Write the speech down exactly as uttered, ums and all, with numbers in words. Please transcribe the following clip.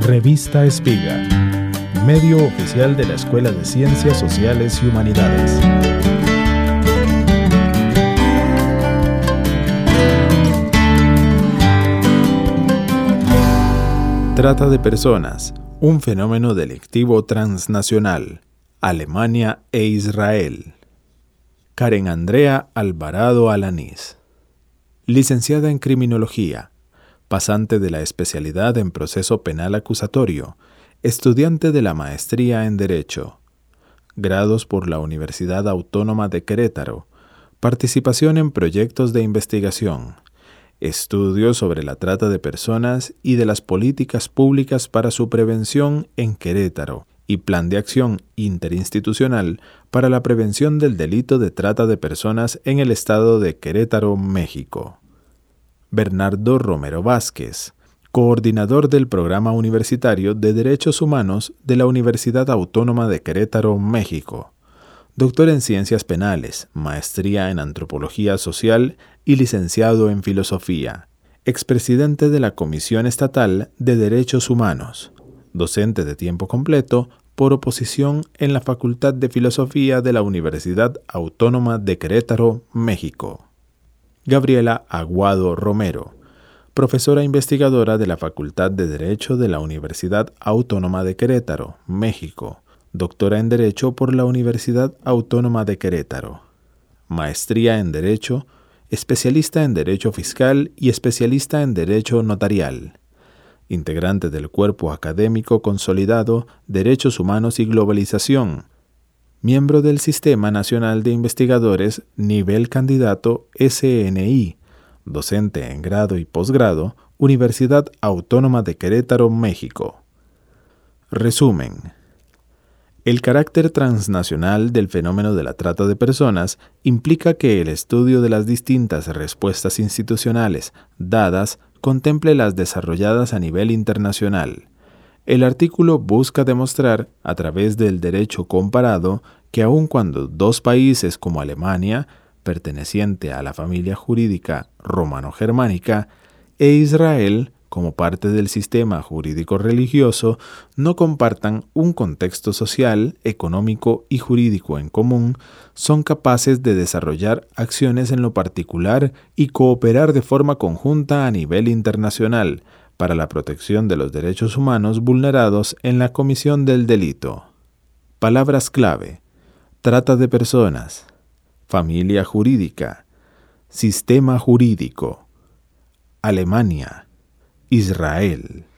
Revista Espiga, medio oficial de la Escuela de Ciencias Sociales y Humanidades. Trata de personas, un fenómeno delictivo transnacional. Alemania e Israel. Karen Andrea Alvarado Alanís. Licenciada en Criminología, pasante de la especialidad en Proceso Penal Acusatorio, estudiante de la Maestría en Derecho, grados por la Universidad Autónoma de Querétaro, participación en proyectos de investigación, estudios sobre la trata de personas y de las políticas públicas para su prevención en Querétaro, y Plan de Acción Interinstitucional para la Prevención del Delito de Trata de Personas en el Estado de Querétaro, México. Bernardo Romero Vázquez, coordinador del Programa Universitario de Derechos Humanos de la Universidad Autónoma de Querétaro, México. Doctor en Ciencias Penales, Maestría en Antropología Social y licenciado en Filosofía. Expresidente de la Comisión Estatal de Derechos Humanos. Docente de tiempo completo por oposición en la Facultad de Filosofía de la Universidad Autónoma de Querétaro, México. Gabriela Aguado Romero, profesora investigadora de la Facultad de Derecho de la Universidad Autónoma de Querétaro, México. Doctora en Derecho por la Universidad Autónoma de Querétaro. Maestría en Derecho, especialista en Derecho Fiscal y especialista en Derecho Notarial. Integrante del Cuerpo Académico Consolidado Derechos Humanos y Globalización, miembro del Sistema Nacional de Investigadores Nivel Candidato S N I, docente en grado y posgrado, Universidad Autónoma de Querétaro, México. Resumen. El carácter transnacional del fenómeno de la trata de personas implica que el estudio de las distintas respuestas institucionales dadas contemple las desarrolladas a nivel internacional. El artículo busca demostrar, a través del derecho comparado, que aun cuando dos países como Alemania, perteneciente a la familia jurídica romano-germánica, e Israel, como parte del sistema jurídico religioso, no compartan un contexto social, económico y jurídico en común, son capaces de desarrollar acciones en lo particular y cooperar de forma conjunta a nivel internacional para la protección de los derechos humanos vulnerados en la comisión del delito. Palabras clave: trata de personas, familia jurídica, sistema jurídico, Alemania, Israel.